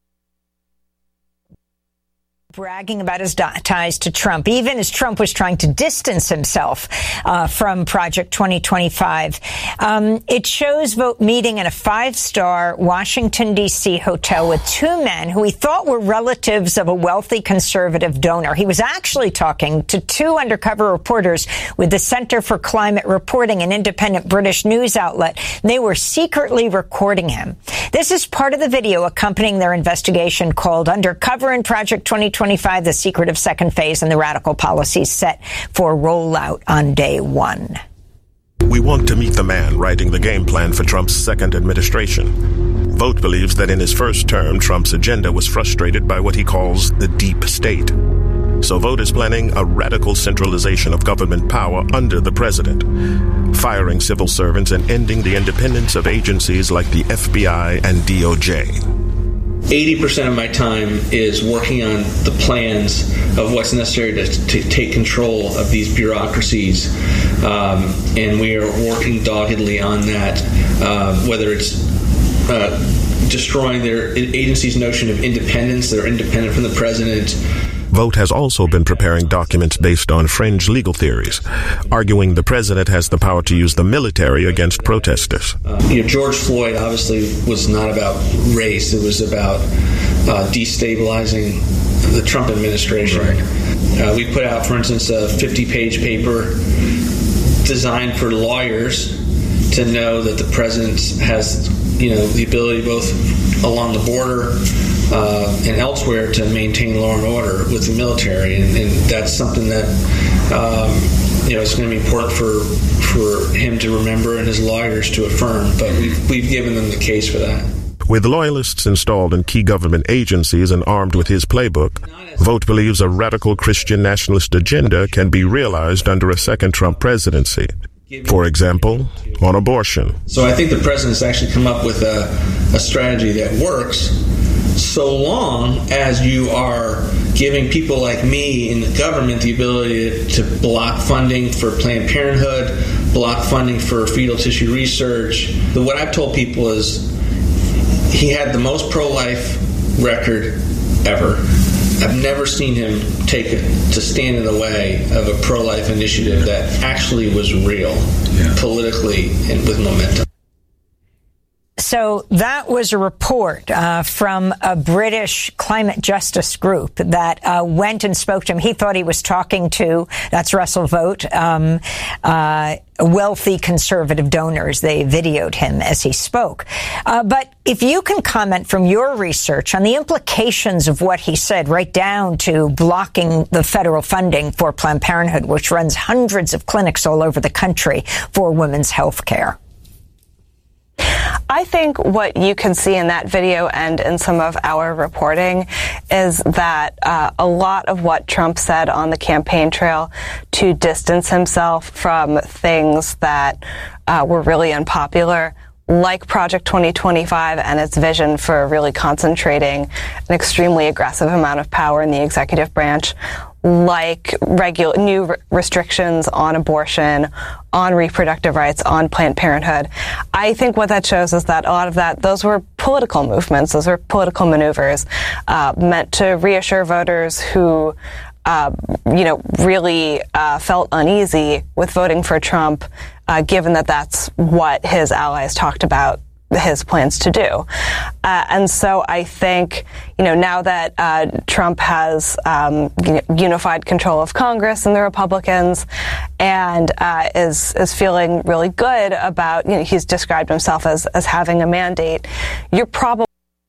bragging about his ties to Trump, even as Trump was trying to distance himself from Project 2025. It shows Vogt meeting in a 5-star Washington, D.C. hotel with two men who he thought were relatives of a wealthy conservative donor. He was actually talking to two undercover reporters with the Center for Climate Reporting, an independent British news outlet. They were secretly recording him. This is part of the video accompanying their investigation called Undercover in Project 2025, the secret of second phase and the radical policies set for rollout on day one. We want to meet the man writing the game plan for Trump's second administration. Vogt believes that in his first term, Trump's agenda was frustrated by what he calls the deep state. So Vogt is planning a radical centralization of government power under the president, firing civil servants and ending the independence of agencies like the FBI and DOJ. 80% of my time is working on the plans of what's necessary to take control of these bureaucracies, and we are working doggedly on that, whether it's destroying their agency's notion of independence. They're independent from the president. Vogt has also been preparing documents based on fringe legal theories, arguing the president has the power to use the military against protesters. George Floyd obviously was not about race. It was about destabilizing the Trump administration. Right. We put out, for instance, a 50-page paper designed for lawyers to know that the president has, the ability both along the border and elsewhere to maintain law and order with the military, and that's something that it's going to be important for him to remember and his lawyers to affirm. But we've given them the case for that. With loyalists installed in key government agencies and armed with his playbook, Vogt believes a radical Christian nationalist agenda can be realized under a second Trump presidency. For example, on abortion. So I think the president's actually come up with a strategy that works, so long as you are giving people like me in the government the ability to block funding for Planned Parenthood, block funding for fetal tissue research. What I've told people is he had the most pro-life record ever. I've never seen him to stand in the way of a pro-life initiative that actually was real, politically and with momentum. So that was a report from a British climate justice group that went and spoke to him. He thought he was talking to, that's Russell Vogt, wealthy conservative donors. They videoed him as he spoke. But if you can comment from your research on the implications of what he said, right down to blocking the federal funding for Planned Parenthood, which runs hundreds of clinics all over the country for women's health care. I think what you can see in that video and in some of our reporting is that a lot of what Trump said on the campaign trail to distance himself from things that were really unpopular, like Project 2025 and its vision for really concentrating an extremely aggressive amount of power in the executive branch, like new restrictions on abortion, on reproductive rights, on Planned Parenthood. I think what that shows is that a lot of those were political movements, those were political maneuvers meant to reassure voters who really felt uneasy with voting for Trump, given that that's what his allies talked about his plans to do. And so I think, now that Trump has unified control of Congress and the Republicans and is feeling really good about, he's described himself as having a mandate, you're probably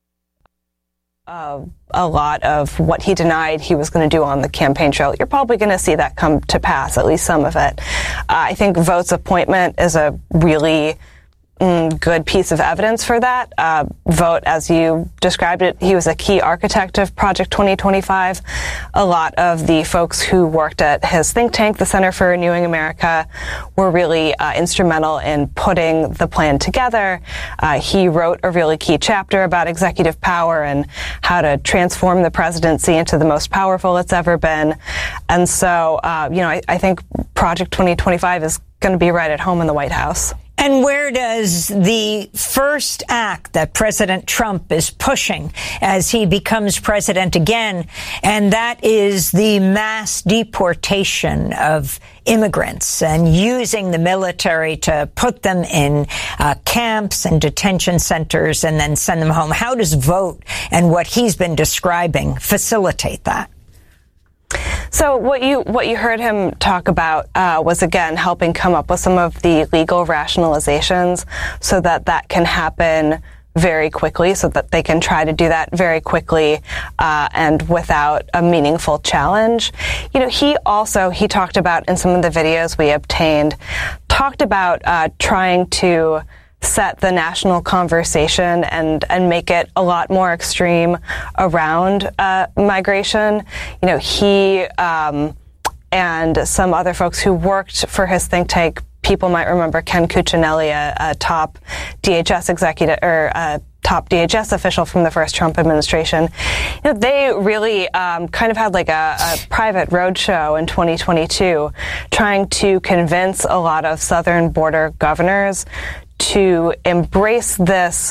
a lot of what he denied he was going to do on the campaign trail, you're probably going to see that come to pass, at least some of it. I think Vogt's appointment is a really good piece of evidence for that. Vogt, as you described it, he was a key architect of Project 2025. A lot of the folks who worked at his think tank, the Center for Renewing America, were really instrumental in putting the plan together. He wrote a really key chapter about executive power and how to transform the presidency into the most powerful it's ever been. And so, I think Project 2025 is going to be right at home in the White House. And where does the first act that President Trump is pushing as he becomes president again, and that is the mass deportation of immigrants and using the military to put them in camps and detention centers and then send them home? How does Vogt and what he's been describing facilitate that? So what you heard him talk about was, again, helping come up with some of the legal rationalizations so that can happen very quickly, so that they can try to do that very quickly and without a meaningful challenge. He talked about, in some of the videos we obtained, talked about trying to set the national conversation and make it a lot more extreme around migration. He and some other folks who worked for his think tank, people might remember Ken Cuccinelli, a top DHS executive or top DHS official from the first Trump administration. They really kind of had like a private roadshow in 2022 trying to convince a lot of southern border governors to embrace this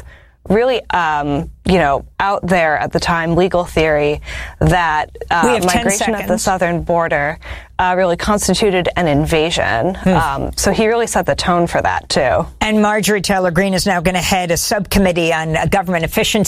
really, out there at the time legal theory that migration at the southern border really constituted an invasion. So he really set the tone for that, too. And Marjorie Taylor Greene is now going to head a subcommittee on government efficiency